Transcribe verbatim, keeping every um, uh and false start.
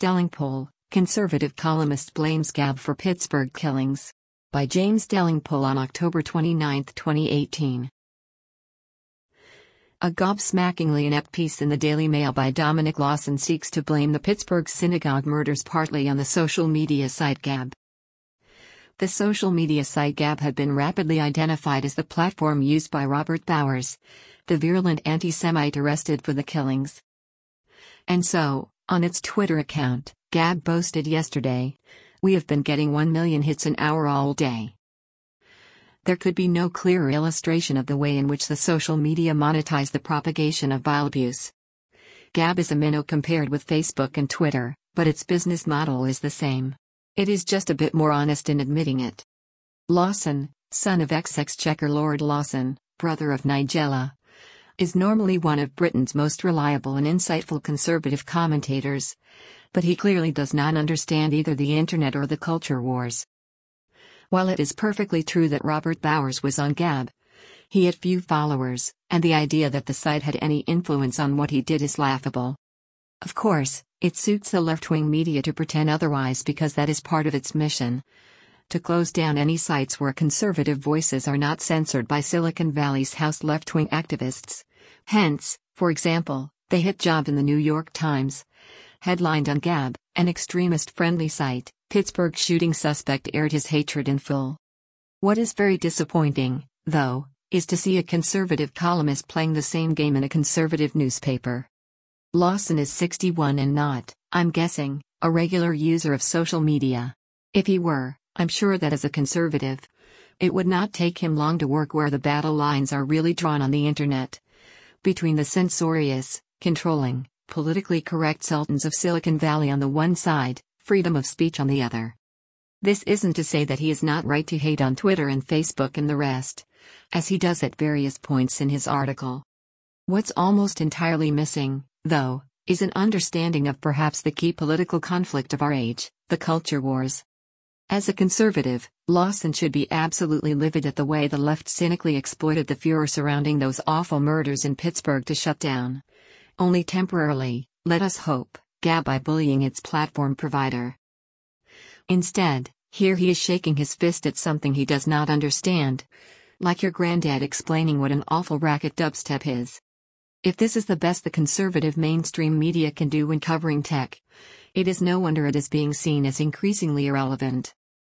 Delingpole, conservative columnist blames Gab for Pittsburgh killings. By James Delingpole on October twenty-ninth, twenty eighteen. A gobsmackingly inept piece in the Daily Mail by Dominic Lawson seeks to blame the Pittsburgh synagogue murders partly on the social media site Gab. The social media site Gab had been rapidly identified as the platform used by Robert Bowers, the virulent anti-Semite arrested for the killings. And so, on its Twitter account, Gab boasted yesterday, "We have been getting one million hits an hour all day." There could be no clearer illustration of the way in which the social media monetize the propagation of vile abuse. Gab is a minnow compared with Facebook and Twitter, but its business model is the same. It is just a bit more honest in admitting it. Lawson, son of ex-Exchequer Lord Lawson, brother of Nigella, is normally one of Britain's most reliable and insightful conservative commentators, but he clearly does not understand either the internet or the culture wars. While it is perfectly true that Robert Bowers was on Gab, he had few followers, and the idea that the site had any influence on what he did is laughable. Of course, it suits the left-wing media to pretend otherwise because that is part of its mission: to close down any sites where conservative voices are not censored by Silicon Valley's house left-wing activists. Hence, for example, the hit job in the New York Times, headlined on Gab, an extremist-friendly site, "Pittsburgh shooting suspect aired his hatred in full." What is very disappointing, though, is to see a conservative columnist playing the same game in a conservative newspaper. Lawson is sixty-one and not, I'm guessing, a regular user of social media. If he were, I'm sure that as a conservative, it would not take him long to work where the battle lines are really drawn on the internet. Between the censorious, controlling, politically correct sultans of Silicon Valley on the one side, freedom of speech on the other. This isn't to say that he is not right to hate on Twitter and Facebook and the rest, as he does at various points in his article. What's almost entirely missing, though, is an understanding of perhaps the key political conflict of our age, the culture wars. As a conservative, Lawson should be absolutely livid at the way the left cynically exploited the furor surrounding those awful murders in Pittsburgh to shut down, only temporarily, let us hope, Gab by bullying its platform provider. Instead, here he is shaking his fist at something he does not understand, like your granddad explaining what an awful racket dubstep is. If this is the best the conservative mainstream media can do when covering tech, it is no wonder it is being seen as increasingly irrelevant.